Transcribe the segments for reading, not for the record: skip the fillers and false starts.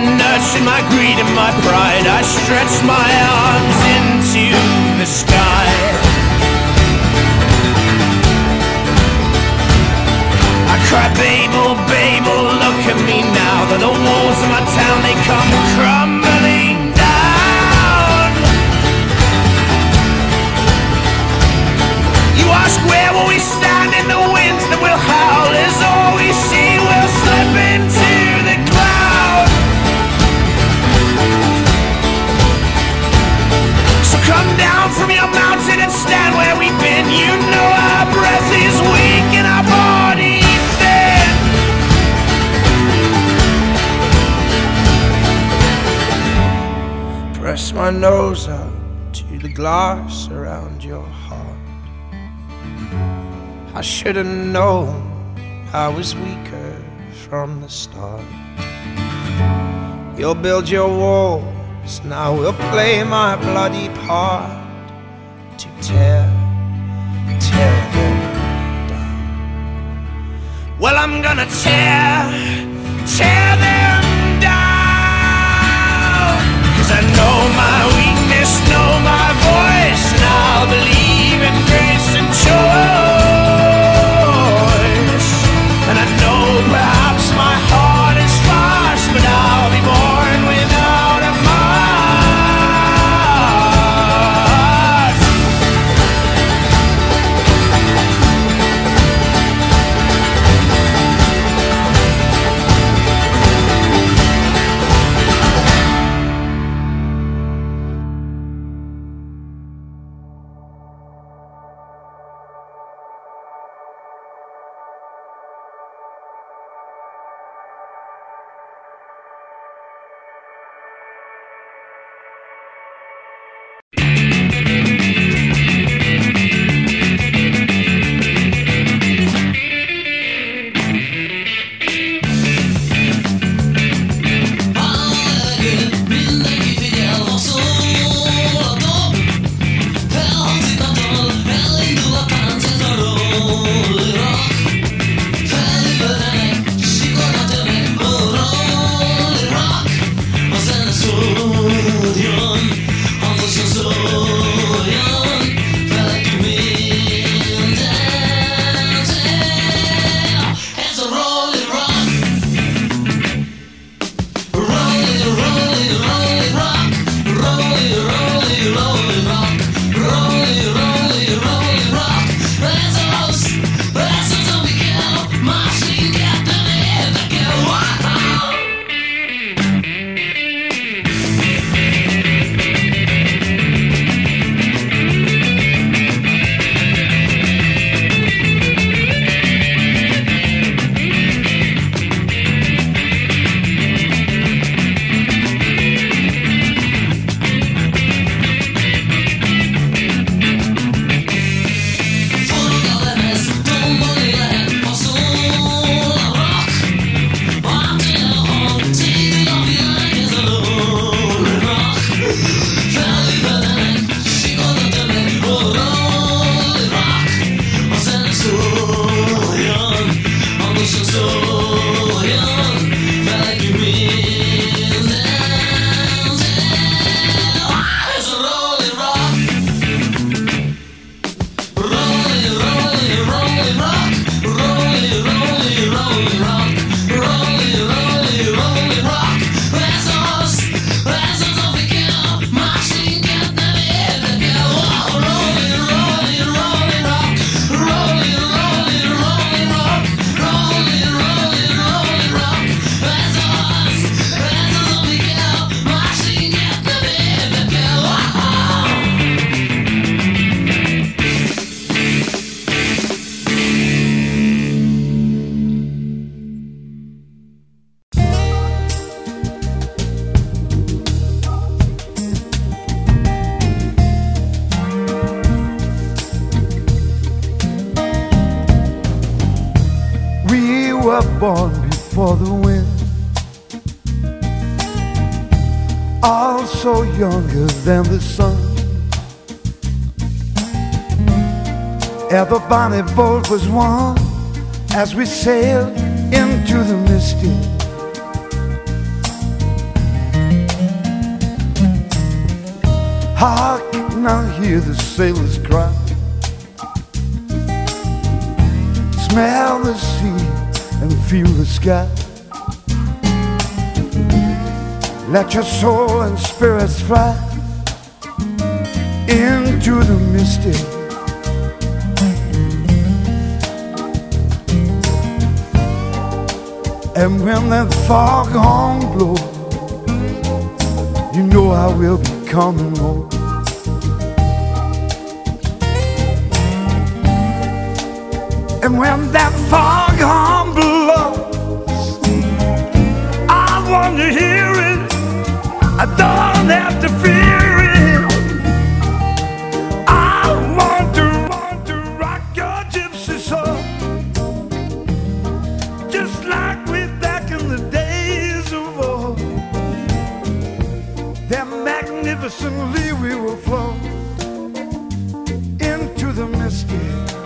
nurtured my greed and my pride. I stretched my arms into the sky. I cry, Babel, Babel, look at me now. That the walls of my town, they come crumbling down. You ask where will we stand in the winds that will howl, as all we see will slip into the cloud. So come down from your mountain and stand where we've been. You know our breath is weak and our body thin. Press my nose up to the glass around your heart. I should have known I was weaker from the start. You'll build your walls, now we'll play my bloody part to tear them down. Well, I'm gonna tear them down. 'Cause I know my weakness, know my voice, and I'll believe in grace and choice. And I know perhaps my heart is fast, but I'll be born without a mark. were born before the wind, also younger than the sun. Ever bonny boat was one as we sailed into the misty. Hark, now hear the sailors cry. Smell the sea and feel the sky. Let your soul and spirits fly into the mystic. And when that foghorn blows, you know I will be coming home. And when that foghorn blows, I want to hear it. I don't have to fear it. I want to rock your gypsy soul, just like we back in the days of old. Then magnificently we will flow into the mystic.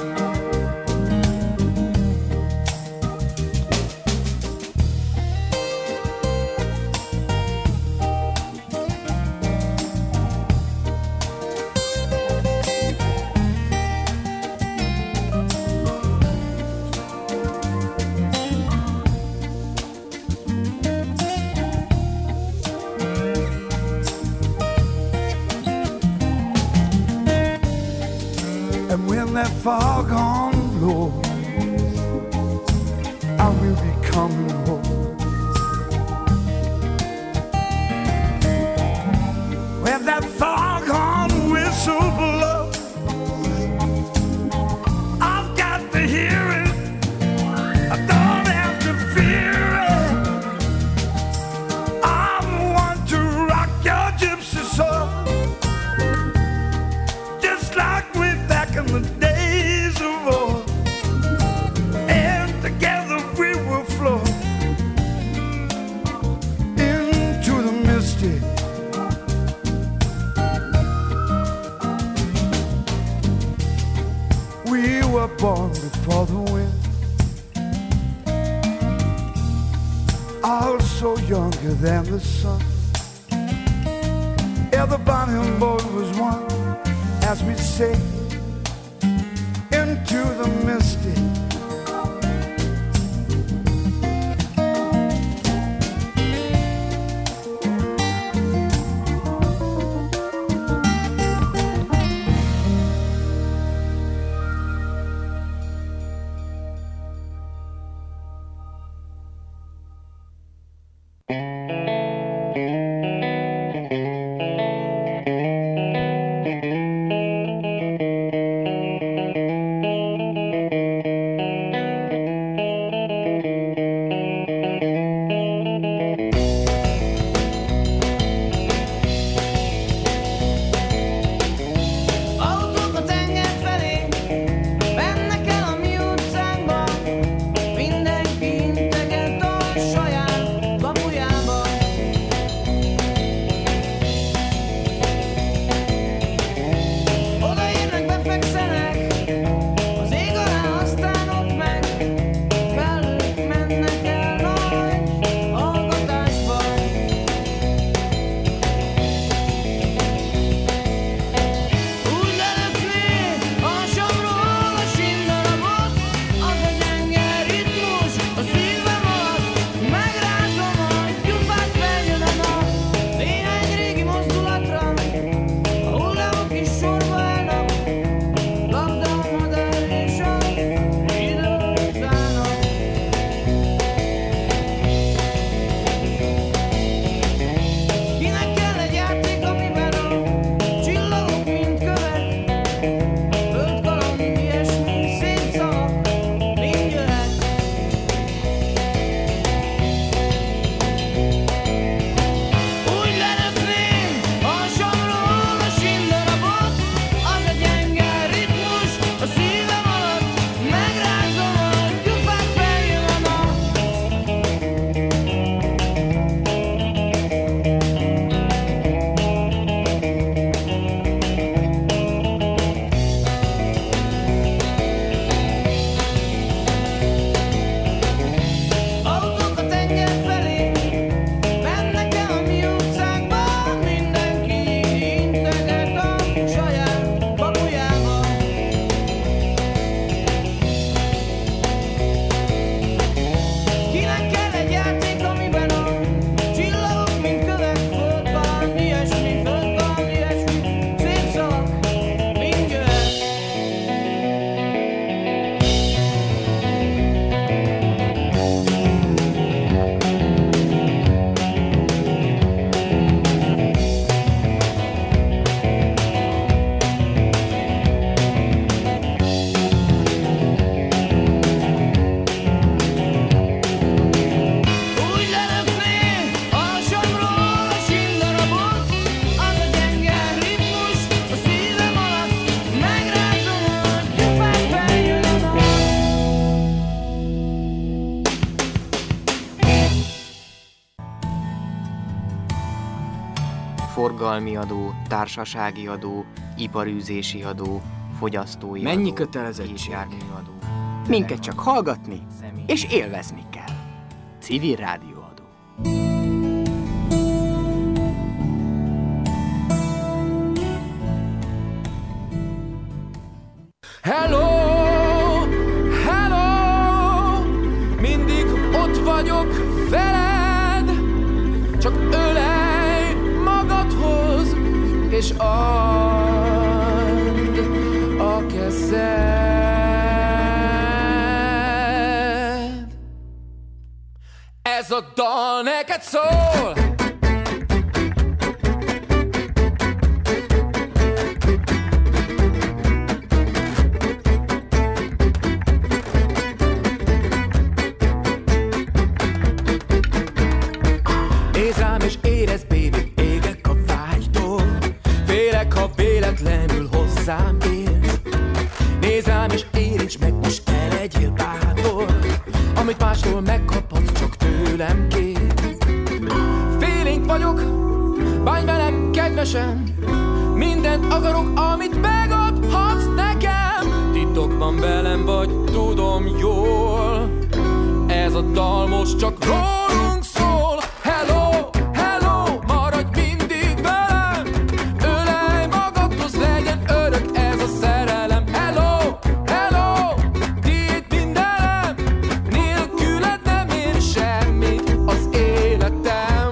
And when that foghorn blows, I will be coming home. When that foghorn whistle blows, I've got to hear it. I don't have to fear it. I want to rock your gypsy soul, just like we back in the days of old. And together we will flow into the mystic. We were born before the wind, also younger than the sun. Everybody on board was one, as we say, into the mystic. Mindenki integet a saját kapujában. forgalmi adó, társasági adó, iparűzési adó, fogyasztói adó. Mennyi kötelezettség? Járműadó. Minket csak hallgatni és élvezni kell. Civil rádióadó. Hello, hello, mindig ott vagyok veled, csak ölelj magadhoz, és add a kezed. Ez a dal neked szól. Nézd rám és érezd, baby, égek a vágytól. Félek, ha véletlenül hozzám érsz. Nézd rám és érints meg, most ne legyél bátor. Amit mástól megkaphatsz, csak tőlem kér. Félénk vagyok, bánj velem kedvesen. Mindent akarok, amit megadhatsz nekem. Titokban velem vagy, tudom jól. Ez a dal most csak rólunk szól. Hello, hello, maradj mindig velem. Ölelj magadhoz, legyen örök ez a szerelem. Hello, hello, tiéd mindenem. Nélküled nem ér semmit az életem.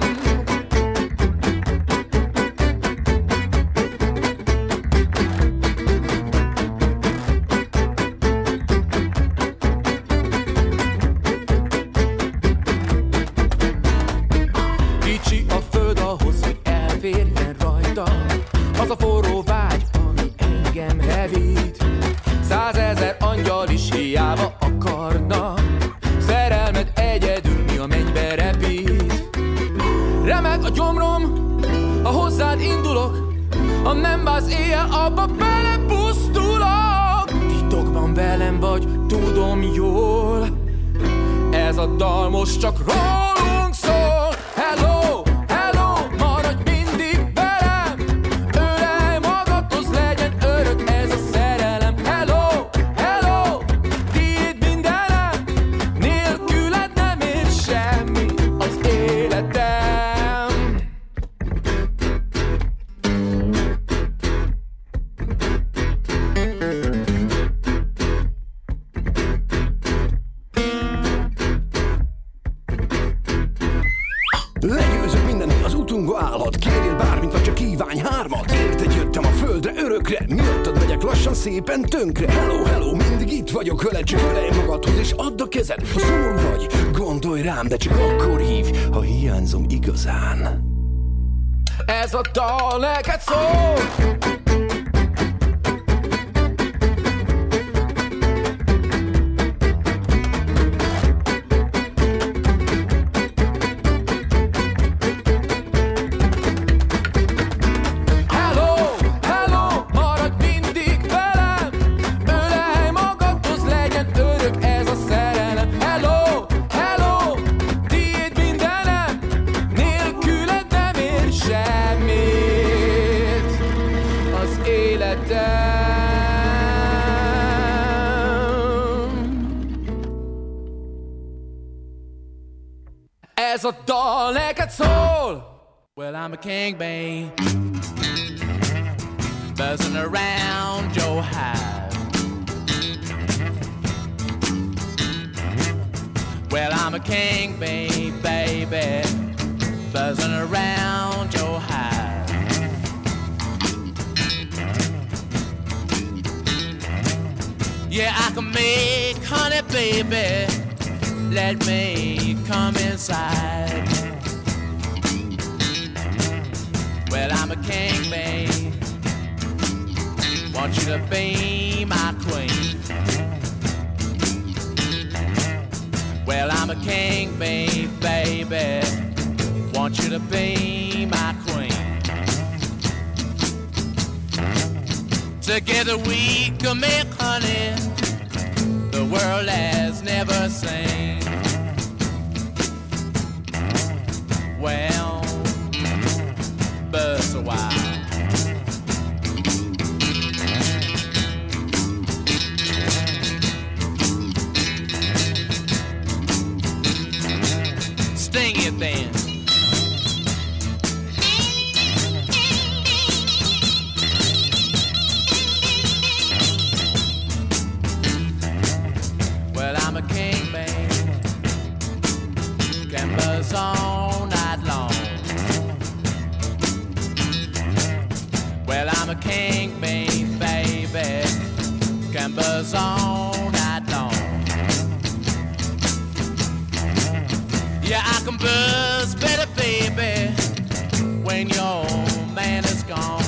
Kicsi a föld ahhoz, hogy elférjen rajta az a forró vágy, ami engem hevít. 100 000 angyal is hiába akarna. Szerelmed egyedül mi a mennybe repít. Remeg a gyomrom, ha hozzád indulok. Ha nem válsz éjjel, abba belepusztulok. Titokban velem vagy, tudom jól. Ez a dal most csak rólunk szól. Hello, hello, maradj mindig velem. Ölelj magadhoz, legyen örök ez a szerelem. Hello, hello, tiéd mindenem. Nélküled nem ér semmi az életem. Legyőzök mindennél, az utunkba állhat. Kérjél bármit, vagy csak kívánj hármat. Érted, jöttem a földre örökre. Miattad megyek lassan szépen tönkre. Hello, hello, mindig itt vagyok veled. Csak ölelj magadhoz és add a kezed. Ha szomorú vagy, gondolj rám, de csak akkor hívj, ha hiányzom igazán. Ez a dal neked szól. Hello, hello, maradj mindig velem. Ölelj magadhoz, legyen örök ez a szerelem. Hello, hello, tiéd mindenem. Nélküled nem ér semmit az életem. Ez a dal neked szól. Well, I'm a king, babe, buzzing around your hive. Well, I'm a king, baby, buzzing around your hive. Yeah, I can make honey, baby, let me come inside. Well, I'm a king, babe, want you to be my queen. Well, I'm a king, baby, want you to be my queen. Together we can make honey the world has never seen. Well, but so Sing it then. Well, I'm a king, babe. Can buzz all night long. Well, I'm a king, baby. Can buzz all night long. Yeah, I can buzz better, baby, when your man is gone.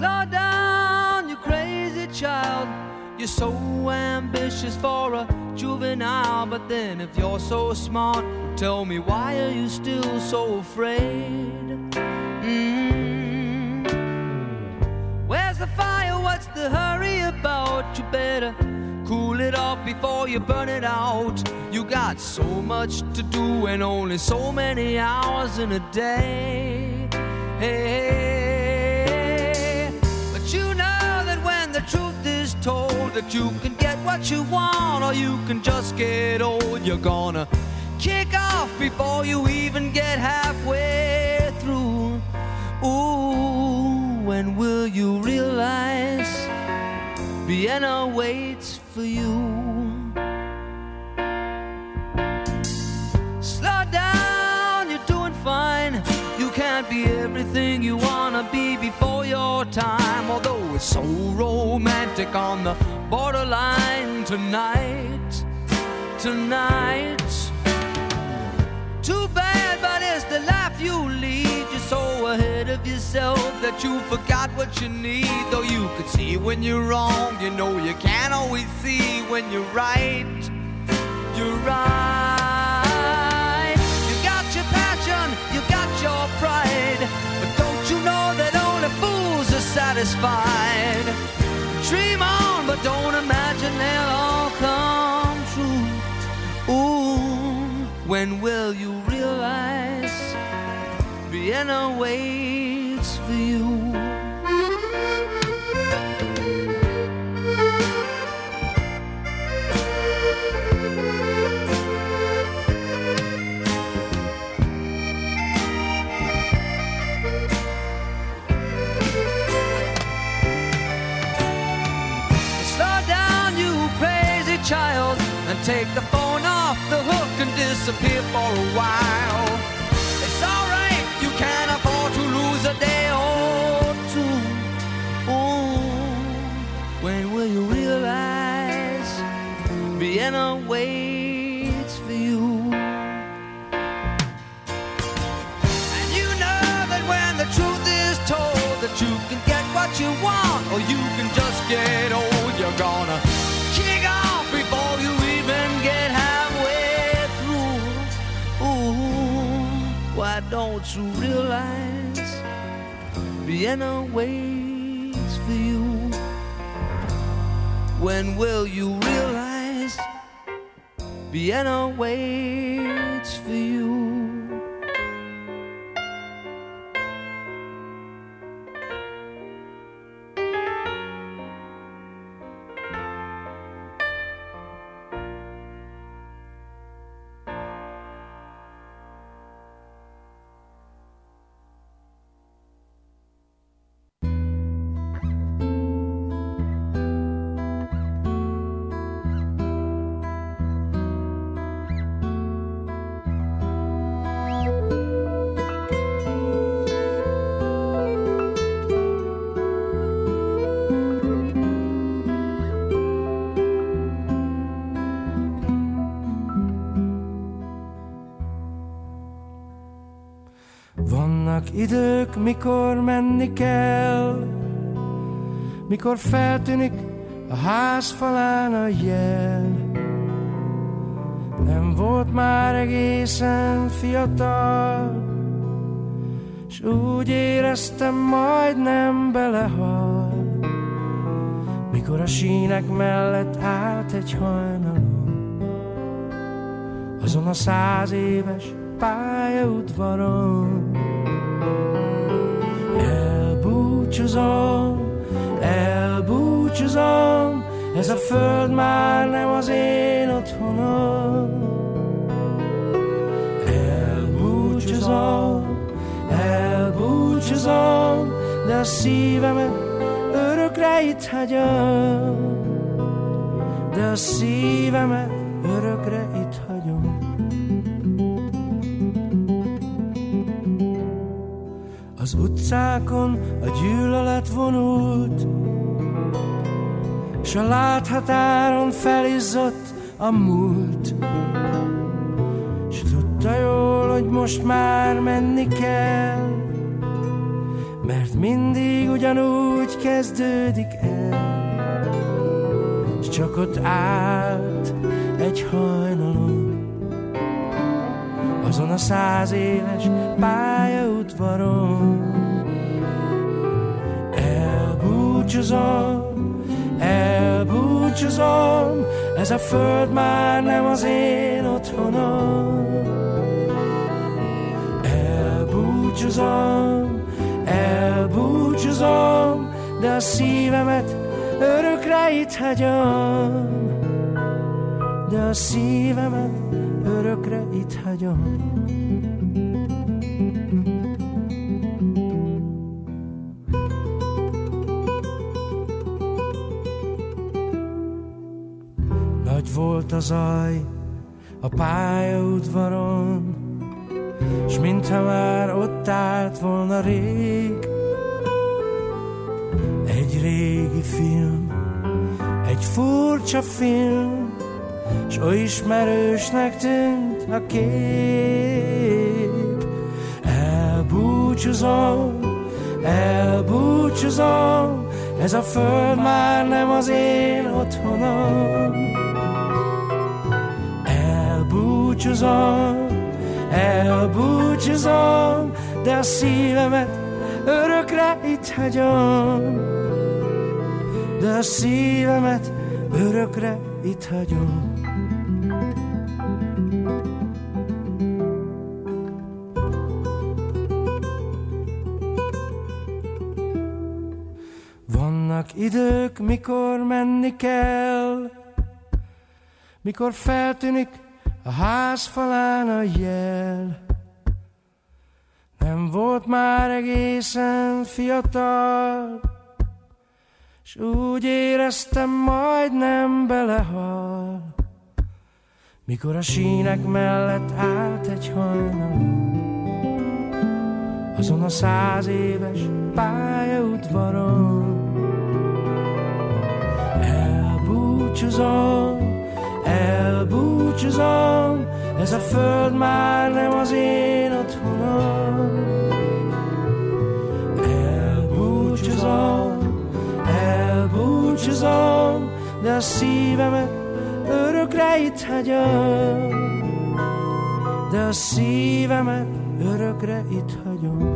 Slow down, you crazy child. You're so ambitious for a juvenile. But then if you're so smart, tell me, why are you still so afraid? Where's the fire? What's the hurry about? You better cool it off before you burn it out. You got so much to do and only so many hours in a day. Hey, but you know that when the truth is told, that you can get what you want or you can just get old. You're gonna kick off before you even get halfway through. Ooh, when will you realize Vienna waits for you? Slow down, you're doing fine. You can't be everything you wanna be before your time. Although it's so romantic on the borderline tonight, tonight. Too bad, but it's the life you lead. You're so ahead of yourself that you forgot what you need. Though you could see when you're wrong, you know you can't always see when you're right. You're right. You got your passion, you got your pride, but don't you know that only fools are satisfied? Dream on, but don't imagine they'll all come true. Ooh, when will you realize Vienna waits for you? Slow down, you crazy child, and take the phone off the hook and disappear for a while. It's alright, you can't afford to lose a day or two. Ooh, when will you realize Vienna waits for you? And you know that when the truth is told, that you can get what you want or you can just get old. You're gonna kick off before you even get halfway through. Ooh, why don't you realize Vienna waits for you? When will you realize Vienna waits for you? Vannak idők, mikor menni kell, mikor feltűnik a ház falán a jel. Nem volt már egészen fiatal, s úgy éreztem, majdnem belehal, mikor a sínek mellett állt egy hajnalon, azon a 100 éves pályaudvaron. Elbúcsúzom, elbúcsúzom, ez a föld már nem az én otthonom. Elbúcsúzom, elbúcsúzom, de a szívemet örökre itt hagyom. De a szívemet örökre itt hagyom. Az utcákon a gyűlölet vonult, s a láthatáron felizzott a múlt. S tudta jól, hogy most már menni kell, mert mindig ugyanúgy kezdődik el, s csak ott állt egy hajnalon, azon a 100 éves pályaudvaron. Elbúcsúzom, ez a föld már nem az én otthonom. Elbúcsúzom, de a szívemet örökre itt hagyom. De a szívemet örökre itt hagyom. Nagy volt a zaj a pályaudvaron, s mintha már ott állt volna rég egy régi film, egy furcsa film, s oly ismerősnek tűnt a kép. Elbúcsúzom, ez a föld már nem az én otthonom. Elbúcsúzom, de a szívemet örökre itt hagyom. De a szívemet örökre itt hagyom. Vannak idők, mikor menni kell, mikor feltűnik a ház falán a jel. Nem volt már egészen fiatal, s úgy éreztem, majdnem belehal, mikor a sínek mellett állt egy hajnalon, azon a 100 éves pályaudvaron. Elbúcsúzom, ez a föld már nem az én otthonom. Elbúcsúzom, de a szívemet örökre itt hagyom. De a szívemet örökre itt hagyom.